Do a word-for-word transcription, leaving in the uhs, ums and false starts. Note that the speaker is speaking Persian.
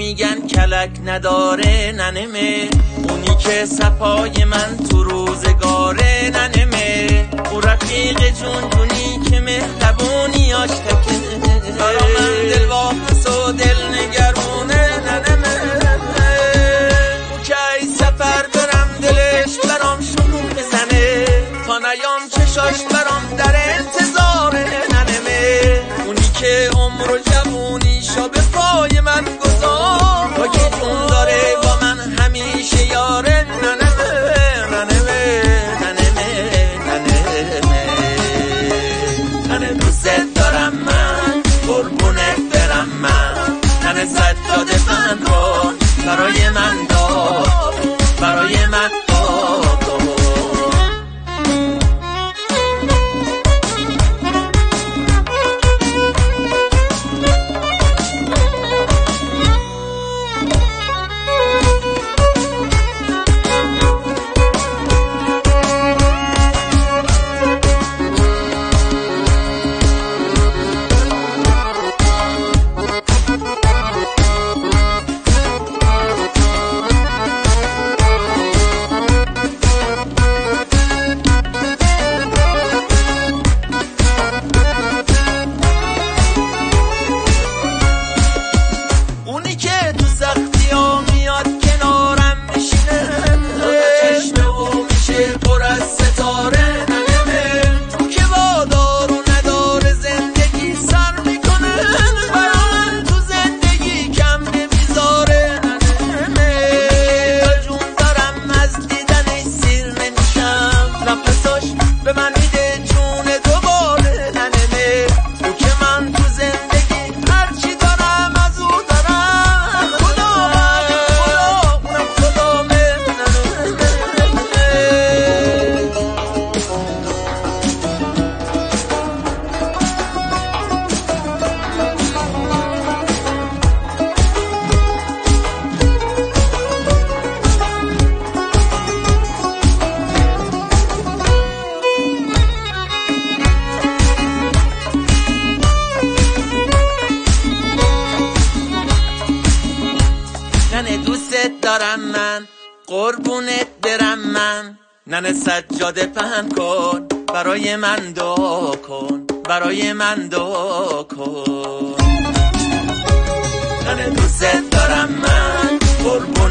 میگن کلک نداره ننمه، اونی که صفای من تو روزگاره ننمه، او رفیق جون جونی که مهربونیاش تکه برا من دل واپس و دل نگرونه ننمه، او که ای سفر برم دلش برام شروع بزنه، تا نیام چشاش برام در انتظاره ننمه، اونی که عمر و جوونیشو به پای من گذار با که جون داره با من همیشه یاره ننمه ننمه ننمه ننمه ننه دوست دارم من قربونت برم من، ننه سجاده من رو برای من داد برای من داد. دوست دارم من قربونت برم من، ننه سجاده پهن کن برای من دعا کن برای من دعا کن، ننه دوست دارم من قربونت